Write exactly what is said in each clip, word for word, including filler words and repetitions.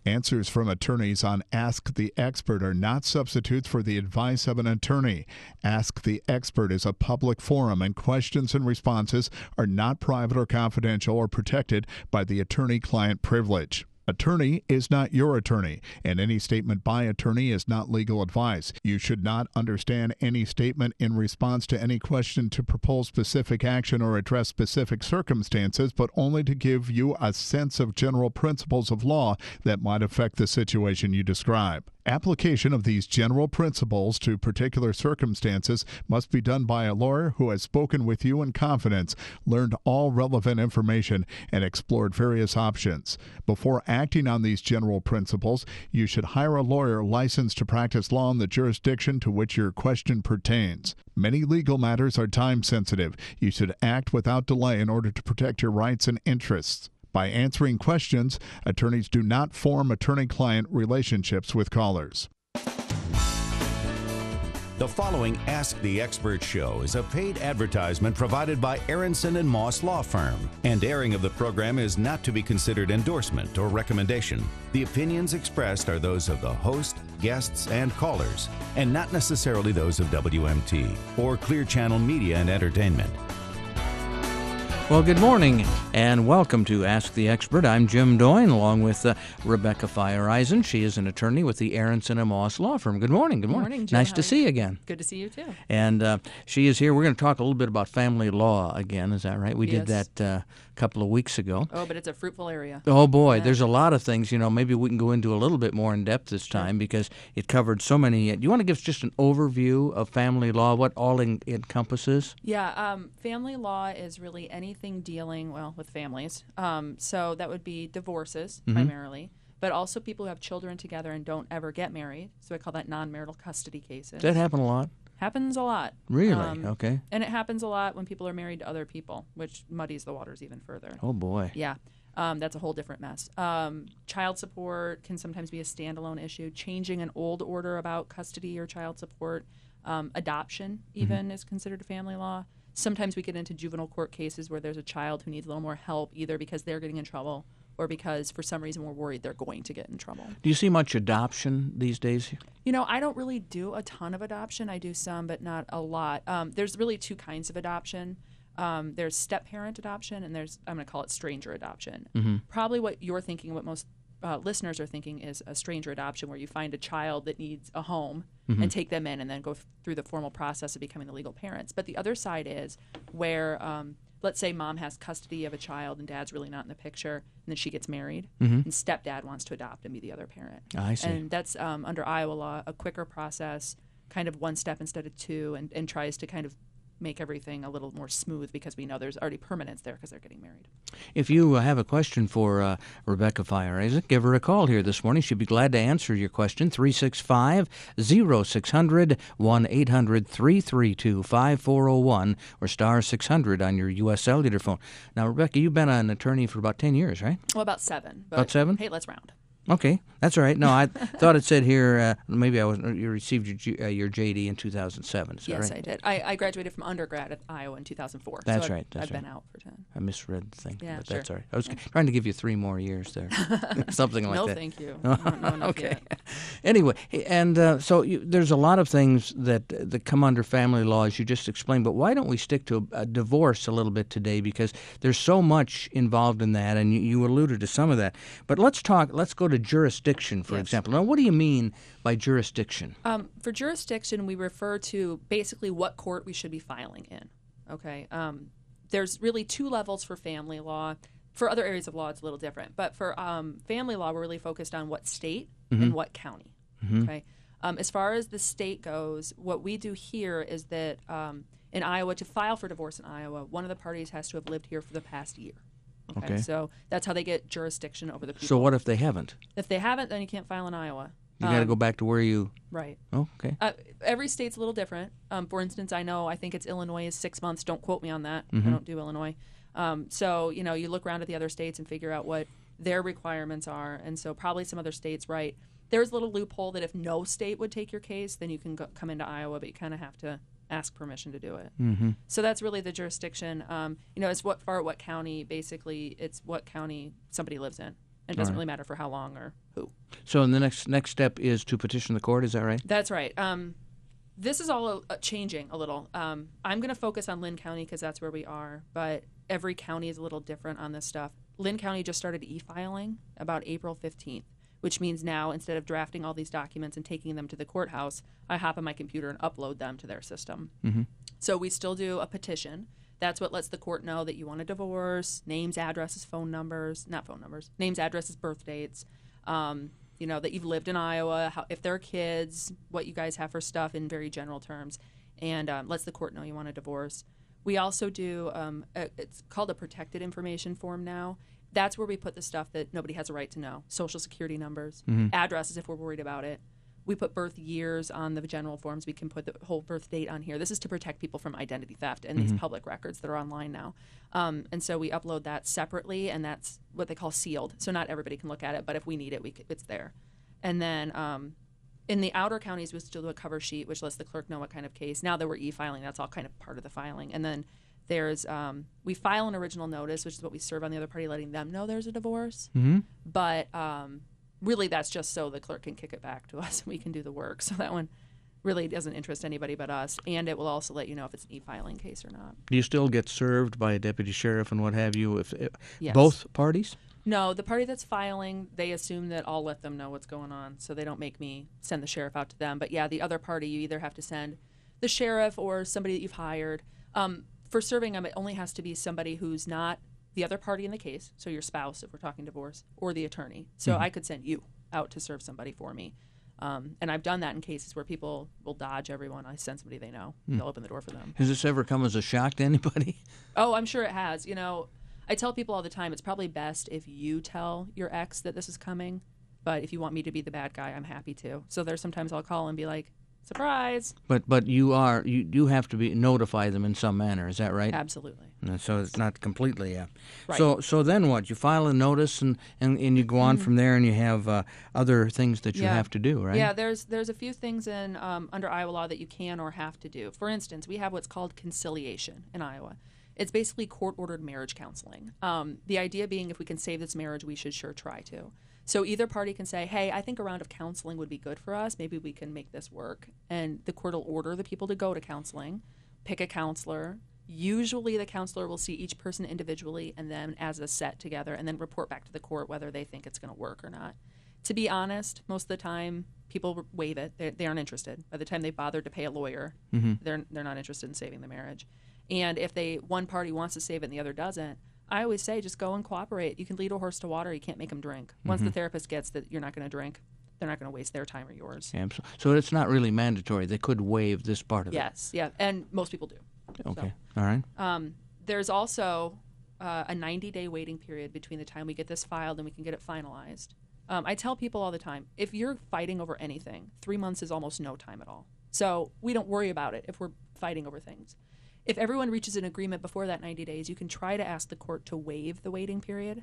Answers from attorneys on Ask the Expert are not substitutes for the advice of an attorney. Ask the Expert is a public forum, and questions and responses are not private or confidential or protected by the attorney-client privilege. Attorney is not your attorney, and any statement by attorney is not legal advice. You should not understand any statement in response to any question to propose specific action or address specific circumstances, but only to give you a sense of general principles of law that might affect the situation you describe. Application of these general principles to particular circumstances must be done by a lawyer who has spoken with you in confidence, learned all relevant information, and explored various options. Before acting on these general principles, you should hire a lawyer licensed to practice law in the jurisdiction to which your question pertains. Many legal matters are time-sensitive. You should act without delay in order to protect your rights and interests. By answering questions, attorneys do not form attorney-client relationships with callers. The following Ask the Expert show is a paid advertisement provided by Aronson and Moss Law Firm, and airing of the program is not to be considered endorsement or recommendation. The opinions expressed are those of the host, guests, and callers, and not necessarily those of W M T or Clear Channel Media and Entertainment. Well, good morning, and welcome to Ask the Expert. I'm Jim Doyne, along with uh, Rebecca Feiereisen. She is an attorney with the Aronson and Moss Law Firm. Good morning. Good morning. Good morning, Jim. Nice How to are see you? you again. Good to see you, too. And uh, she is here. We're going to talk a little bit about family law again. Is that right? We did Yes. that uh, a couple of weeks ago. Oh, but it's a fruitful area. Oh, boy. Yeah. There's a lot of things. You know, maybe we can go into a little bit more in depth this time because it covered so many. Do you want to give us just an overview of family law, what all in, encompasses? Yeah, um, family law is really anything dealing, well, with families. Um, so that would be divorces, Mhm. primarily, but also people who have children together and don't ever get married. So I call that non-marital custody cases. Does that happen a lot? Happens a lot. Really? Um, Okay. And it happens a lot when people are married to other people, which muddies the waters even further. Oh, boy. Yeah. Um, that's a whole different mess. Um, child support can sometimes be a standalone issue. Changing an old order about custody or child support. Um, adoption, even, mm-hmm. is considered a family law. Sometimes we get into juvenile court cases where there's a child who needs a little more help, either because they're getting in trouble or because for some reason we're worried they're going to get in trouble. Do you see much adoption these days? You know, I don't really do a ton of adoption. I do some, but not a lot. Um, there's really two kinds of adoption. Um, there's step-parent adoption, and there's, I'm going to call it stranger adoption. Mm-hmm. Probably what you're thinking, what most uh, listeners are thinking, is a stranger adoption where you find a child that needs a home mm-hmm. and take them in and then go f- through the formal process of becoming the legal parents. But the other side is where, um, let's say mom has custody of a child and dad's really not in the picture, and then she gets married, mm-hmm. and stepdad wants to adopt and be the other parent. I see. And that's, um, under Iowa law, a quicker process, kind of one step instead of two, and, and tries to kind of make everything a little more smooth because we know there's already permanence there because they're getting married. If you uh, have a question for uh, Rebecca Feiereisen, give her a call here this morning. She'd be glad to answer your question. three six five, zero six zero zero, one eight hundred, three three two, five four zero one, or star six hundred on your U S cellular phone. Now, Rebecca, you've been an attorney for about ten years, right? Well, about seven. But About seven? Hey, let's round. Okay, that's all right. No, I thought it said here, uh, maybe I was you received your, G, uh, your J D in two thousand seven. Is that Yes, right? I did. I, I graduated from undergrad at Iowa in two thousand four. That's so right. I've, That's I've right. been out for ten. I misread the thing, Yeah, but sure. that's all right. I was trying to give you three more years there, something like no, that. thank you. No, no enough Okay. yet. Anyway, and uh, so you, there's a lot of things that that come under family law, as you just explained. But why don't we stick to a, a divorce a little bit today? Because there's so much involved in that, and you, you alluded to some of that. But let's talk. Let's go to jurisdiction, for Yes. example. Now, what do you mean by jurisdiction? Um, for jurisdiction, we refer to basically what court we should be filing in. Okay. Um, there's really two levels for family law. For other areas of law, it's a little different. But for um, family law, we're really focused on what state Mm-hmm. and what county. Mm-hmm. Okay. Um, as far as the state goes, what we do here is that um, in Iowa, to file for divorce in Iowa, one of the parties has to have lived here for the past year. Okay. Okay. So that's how they get jurisdiction over the people. So what if they haven't? If they haven't, then you can't file in Iowa. You got to Um, go back to where you. Right. Oh, okay. Uh, every state's a little different. Um, for instance, I know I think it's Illinois is six months. Don't quote me on that. Mhm. I don't do Illinois. Um, so you know, you look around at the other states and figure out what their requirements are, and so probably some other states, right? There's a little loophole that if no state would take your case, then you can go, come into Iowa, but you kind of have to ask permission to do it. Mm-hmm. So that's really the jurisdiction. Um, you know, as what far what county? Basically, it's what county somebody lives in. And it doesn't right. really matter for how long or who. So the next next step is to petition the court, is that right? That's right. Um, this is all uh, changing a little. Um, I'm going to focus on Lynn County because that's where we are, but every county is a little different on this stuff. Lynn County just started e-filing about April fifteenth, which means now instead of drafting all these documents and taking them to the courthouse, I hop on my computer and upload them to their system. Mm-hmm. So we still do a petition. That's what lets the court know that you want a divorce, names, addresses, phone numbers, not phone numbers, names, addresses, birth dates, um, you know, that you've lived in Iowa, how, if there are kids, what you guys have for stuff in very general terms, and um, lets the court know you want a divorce. We also do, um, a, it's called a protected information form now. That's where we put the stuff that nobody has a right to know, Social Security numbers, mm-hmm. addresses if we're worried about it. We put birth years on the general forms. We can put the whole birth date on here. This is to protect people from identity theft and mm-hmm. these public records that are online now. Um, and so we upload that separately, and that's what they call sealed. So not everybody can look at it, but if we need it, we c- it's there. And then um, in the outer counties, we still do a cover sheet, which lets the clerk know what kind of case. Now that we're e-filing, that's all kind of part of the filing. And then there's um, we file an original notice, which is what we serve on the other party, letting them know there's a divorce. Mm-hmm. But um, really, that's just so the clerk can kick it back to us and we can do the work. So that one really doesn't interest anybody but us. And it will also let you know if it's an e-filing case or not. Do you still get served by a deputy sheriff and what have you? If, if Yes. both parties? No, the party that's filing, they assume that I'll let them know what's going on, so they don't make me send the sheriff out to them. But yeah, the other party, you either have to send the sheriff or somebody that you've hired. Um, for serving them, it only has to be somebody who's not the other party in the case, so your spouse, if we're talking divorce, or the attorney. So Mm-hmm. I could send you out to serve somebody for me. Um, and I've done that in cases where people will dodge everyone. I send somebody they know. Mm. They'll open the door for them. Has this ever come as a shock to anybody? Oh, I'm sure it has. You know, I tell people all the time, it's probably best if you tell your ex that this is coming. But if you want me to be the bad guy, I'm happy to. So there's sometimes I'll call and be like, surprise. But but you are you do have to be notify them in some manner. Is that right? Absolutely. Uh, So it's not completely. Uh, Right. So so then what? You file a notice and, and, and you go on from there, and you have uh, other things that you Yeah. have to do, right? Yeah, there's there's a few things in um, under Iowa law that you can or have to do. For instance, we have what's called conciliation in Iowa. It's basically court-ordered marriage counseling. Um, the idea being, if we can save this marriage, we should sure try to. So either party can say, hey, I think a round of counseling would be good for us. Maybe we can make this work. And the court will order the people to go to counseling, pick a counselor. Usually the counselor will see each person individually and then as a set together and then report back to the court whether they think it's going to work or not. To be honest, most of the time people waive it. They, they aren't interested. By the time they bothered to pay a lawyer, mm-hmm. they're they're not interested in saving the marriage. And if they one party wants to save it and the other doesn't, I always say just go and cooperate. You can lead a horse to water. You can't make them drink. Once Mm-hmm. the therapist gets that you're not going to drink, they're not going to waste their time or yours. Yeah, so, so it's not really mandatory. They could waive this part of Yes, yeah, and most people do. it. Okay. All right. Um, there's also uh, a ninety-day waiting period between the time we get this filed and we can get it finalized. Um, I tell people all the time, if you're fighting over anything, three months is almost no time at all. So we don't worry about it if we're fighting over things. If everyone reaches an agreement before that ninety days, you can try to ask the court to waive the waiting period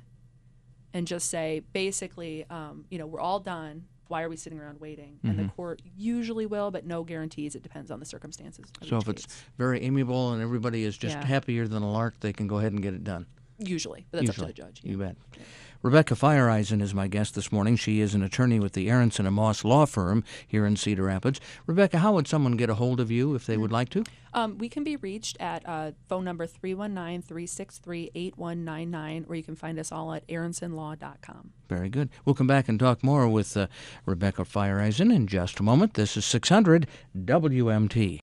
and just say, basically, um, you know, we're all done. Why are we sitting around waiting? And the court usually will, but no guarantees. It depends on the circumstances. of So each if it's case. very amiable and everybody is just Yeah. happier than a lark, they can go ahead and get it done. Usually, but that's Usually. up to the judge. You bet. Rebecca Feiereisen is my guest this morning. She is an attorney with the Aronson and Moss Law Firm here in Cedar Rapids. Rebecca, how would someone get a hold of you if they would like to? Um, we can be reached at uh, phone number three one nine, three six three, eight one nine nine, or you can find us all at aronson law dot com. Very good. We'll come back and talk more with uh, Rebecca Feiereisen in just a moment. This is six hundred W M T.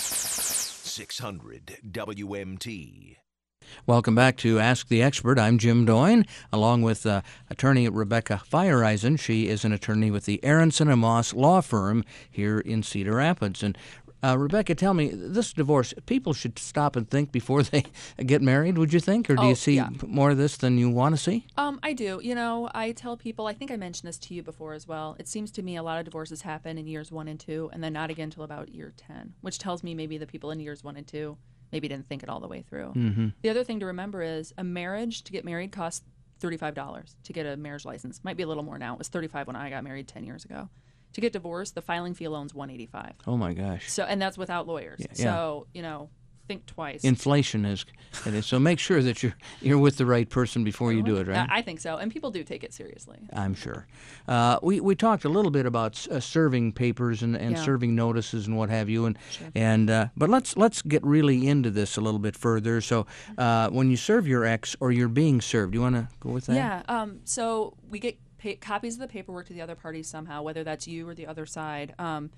six hundred W M T. Welcome back to Ask the Expert. I'm Jim Doyne, along with uh, attorney Rebecca Feiereisen. She is an attorney with the Aronson and Moss Law Firm here in Cedar Rapids. And uh, Rebecca, tell me, this divorce, people should stop and think before they get married, would you think? Or do Oh, you see yeah. more of this than you want to see? Um, I do. You know, I tell people, I think I mentioned this to you before as well. It seems to me a lot of divorces happen in years one and two, and then not again until about year ten, which tells me maybe the people in years one and two maybe didn't think it all the way through. Mm-hmm. The other thing to remember is a marriage, to get married, costs thirty-five dollars to get a marriage license. Might be a little more now. It was thirty-five dollars when I got married ten years ago. To get divorced, the filing fee alone is one hundred eighty-five dollars. Oh, my gosh. So, and that's without lawyers. Yeah, yeah. So, you know, think twice. Inflation is, it is. So make sure that you're you're with the right person before you do it, right? I think so, and people do take it seriously. I'm sure. Uh, we we talked a little bit about uh, serving papers and, and Yeah. serving notices and what have you, and Sure. and uh, but let's let's get really into this a little bit further. So uh, when you serve your ex or you're being served, you want to go with that? Yeah. Um, so we get pa- copies of the paperwork to the other party somehow, whether that's you or the other side. Um,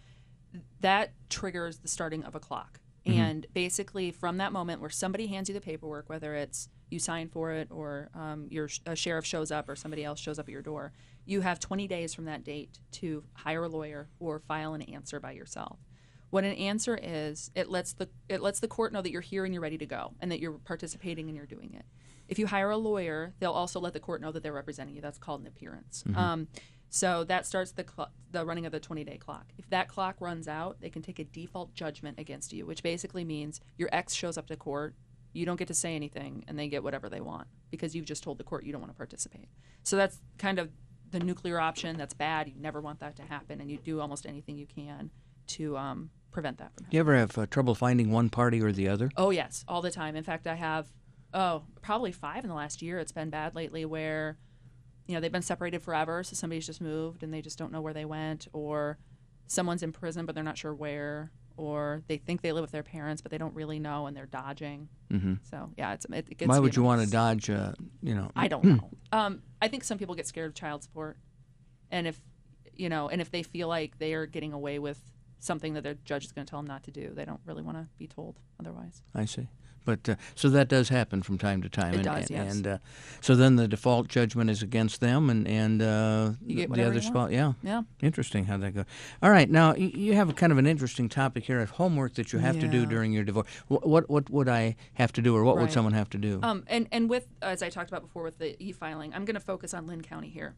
that triggers the starting of a clock. Mm-hmm. And basically, from that moment where somebody hands you the paperwork, whether it's you sign for it or um, your sh- a sheriff shows up or somebody else shows up at your door, you have twenty days from that date to hire a lawyer or file an answer by yourself. What an answer is, it lets the it lets the court know that you're here and you're ready to go, and that you're participating and you're doing it. If you hire a lawyer, they'll also let the court know that they're representing you. That's called an appearance. Mm-hmm. Um, so that starts the cl- the running of the twenty-day clock. If that clock runs out, they can take a default judgment against you, which basically means your ex shows up to court, you don't get to say anything, and they get whatever they want because you've just told the court you don't want to participate. So that's kind of the nuclear option. That's bad. You never want that to happen, and you do almost anything you can to um, prevent that from happening. Do you ever have uh, trouble finding one party or the other? Oh, yes, all the time. In fact, I have, oh, probably five in the last year. It's been bad lately where, you know, they've been separated forever, so somebody's just moved and they just don't know where they went, or someone's in prison but they're not sure where, or they think they live with their parents but they don't really know and they're dodging. Mm-hmm. So, yeah, it's, it, it gets Why to be would you want to annoying. dodge, uh, you know? I don't know. um, I think some people get scared of child support, and if, you know, and if they feel like they are getting away with something that their judge is going to tell them not to do, they don't really want to be told otherwise. I see. But uh, so that does happen from time to time. It and, does, and, yes. And uh, so then the default judgment is against them, and and uh, You get the whatever other you spot. want. Yeah. Yeah. Interesting how that goes. All right, now y- you have a kind of an interesting topic here of homework that you have to do Yeah. during your divorce. What, what what would I have to do, or what would Right. someone have to do? Um, and, and with, as I talked about before with the e-filing, I'm going to focus on Lynn County here.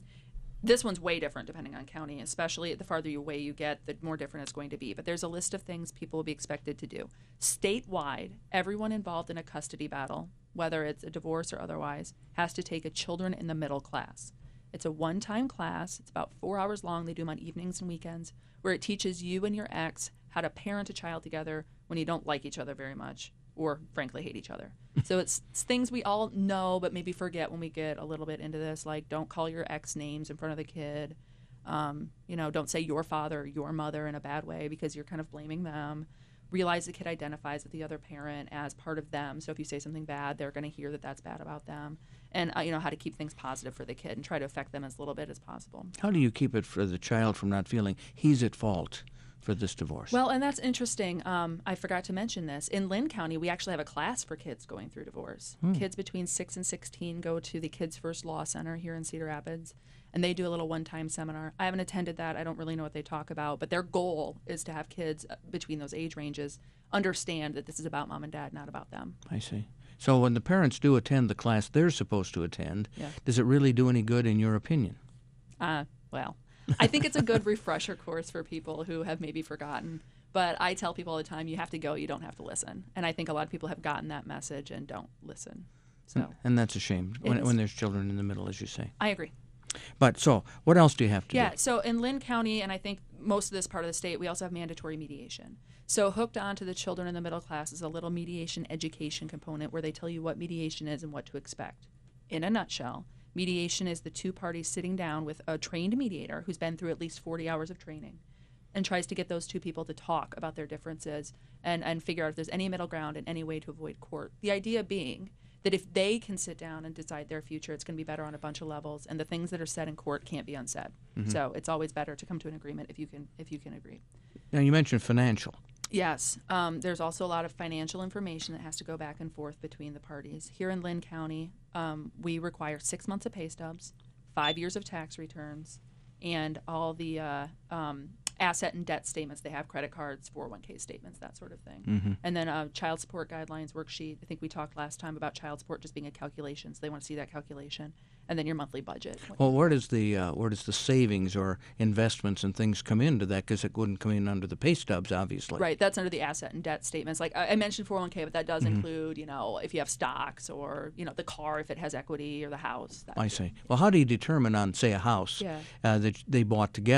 This one's way different depending on county, especially the farther away you get, the more different it's going to be. But there's a list of things people will be expected to do. Statewide, everyone involved in a custody battle, whether it's a divorce or otherwise, has to take a children in the middle class. It's a one-time class. It's about four hours long. They do them on evenings and weekends, where it teaches you and your ex how to parent a child together when you don't like each other very much, or frankly hate each other. So it's, it's things we all know but maybe forget when we get a little bit into this, like don't call your ex names in front of the kid. Um, you know, don't say your father or your mother in a bad way because you're kind of blaming them. Realize the kid identifies with the other parent as part of them. So if you say something bad, they're going to hear that that's bad about them. And, uh, you know, how to keep things positive for the kid and try to affect them as little bit as possible. How do you keep it for the child from not feeling he's at fault for this divorce? Well, and that's interesting. Um, I forgot to mention this. In Lynn County, we actually have a class for kids going through divorce. Hmm. Kids between six and sixteen go to the Kids First Law Center here in Cedar Rapids, and they do a little one-time seminar. I haven't attended that. I don't really know what they talk about, but their goal is to have kids uh, between those age ranges understand that this is about mom and dad, not about them. I see. So when the parents do attend the class they're supposed to attend, Yeah. does it really do any good in your opinion? Uh, well, I think it's a good refresher course for people who have maybe forgotten. But I tell people all the time, you have to go, you don't have to listen. And I think a lot of people have gotten that message and don't listen. So And that's a shame It when, is. when there's children in the middle, as you say. I agree. But so, what else do you have to Yeah, do? so in Lynn County, and I think most of this part of the state, we also have mandatory mediation. So hooked onto the children in the middle class is a little mediation education component where they tell you what mediation is and what to expect. In a nutshell, mediation is the two parties sitting down with a trained mediator who's been through at least forty hours of training and tries to get those two people to talk about their differences and, and figure out if there's any middle ground and any way to avoid court. The idea being that if they can sit down and decide their future, it's going to be better on a bunch of levels, and the things that are said in court can't be unsaid. Mm-hmm. So it's always better to come to an agreement if you can if you can agree. Now, you mentioned financial. Yes, um, there's also a lot of financial information that has to go back and forth between the parties. Here in Lynn County, um, we require six months of pay stubs, five years of tax returns, and all the uh, um, asset and debt statements. They have credit cards, four oh one k statements, that sort of thing. Mm-hmm. And then a child support guidelines worksheet. I think we talked last time about child support just being a calculation, so they want to see that calculation. And then your monthly budget. Well, where does the uh, where does the savings or investments and things come into that? Because it wouldn't come in under the pay stubs, obviously. Right, that's under the asset and debt statements. Like I, I mentioned four oh one k, but that does Mm-hmm. include, you know, if you have stocks or, you know, the car if it has equity or the house. That I see. Well, how do you determine on, say, a house Yeah. uh, that they bought together?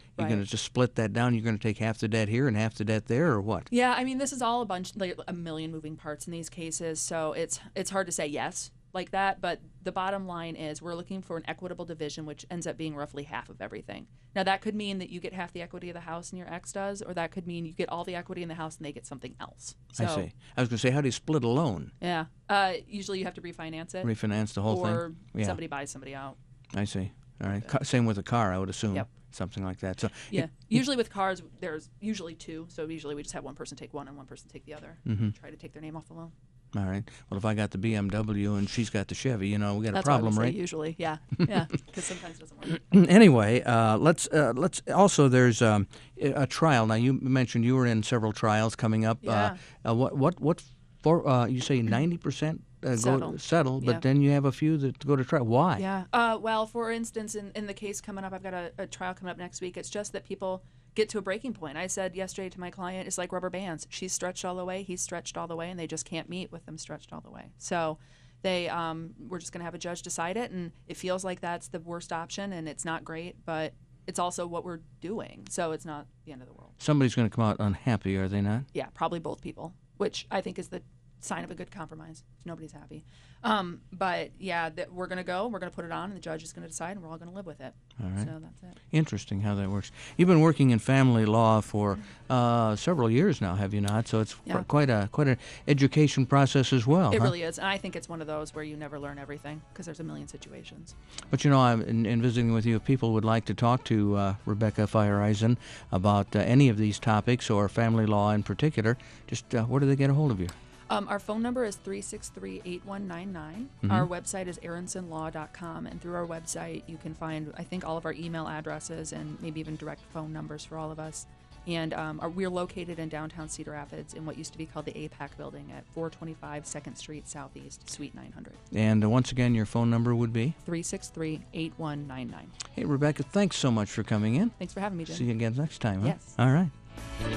You're Right. going to just split that down. You're going to take half the debt here and half the debt there, or what? Yeah, I mean, this is all a bunch, like a million moving parts in these cases, so it's it's hard to say yes like that. But the bottom line is we're looking for an equitable division, which ends up being roughly half of everything. Now, that could mean that you get half the equity of the house and your ex does, or that could mean you get all the equity in the house and they get something else. So, I see. I was going to say, how do you split a loan? Yeah. Uh, usually you have to refinance it. Refinance the whole or thing? Yeah. somebody buys somebody out. I see. All right. Ca- Same with a car, I would assume. Yep. Something like that. So Yeah. Usually with cars, there's usually two. So usually we just have one person take one and one person take the other. Mm-hmm. Try to take their name off the loan. All right. Well, if I got the B M W and she's got the Chevy, you know, we got That's a problem, what I would right? say usually. Yeah. Yeah. Because sometimes it doesn't work. Anyway, uh, let's uh, let's also there's um, a trial. Now you mentioned you were in several trials coming up. Yeah. Uh, uh, what what what for? Uh, you say ninety percent uh, go Settle. settle, but Yeah. then you have a few that go to trial. Why? Yeah. Uh, well, for instance, in, in the case coming up, I've got a, a trial coming up next week. It's just that people get to a breaking point. I said yesterday to my client, it's like rubber bands. She's stretched all the way, he's stretched all the way, and they just can't meet with them stretched all the way. So they um, we're just going to have a judge decide it, and it feels like that's the worst option, and it's not great, but it's also what we're doing, so it's not the end of the world. Somebody's going to come out unhappy, are they not? Yeah, probably both people, which I think is the sign of a good compromise. Nobody's happy. Um, but yeah, that we're going to go, we're going to put it on, and the judge is going to decide, and we're all going to live with it. All right. So that's it. Interesting how that works. You've been working in family law for uh, several years now, have you not? So it's Yeah. quite a quite an education process as well. It huh? really is, and I think it's one of those where you never learn everything because there's a million situations. But you know, I'm in, in visiting with you. If people would like to talk to uh, Rebecca Feiereisen about uh, any of these topics or family law in particular, just uh, where do they get a hold of you? Um, our phone number is three six three, eight one nine nine. Mhm. Our website is aronson law dot com, and through our website you can find, I think, all of our email addresses and maybe even direct phone numbers for all of us. And um, our, we're located in downtown Cedar Rapids in what used to be called the A PAC building at four twenty-five second Street Southeast, Suite nine hundred. And uh, once again, your phone number would be? three six three, eight one nine nine. Hey, Rebecca, thanks so much for coming in. Thanks for having me, Jim. See you again next time, huh? Yes. All right.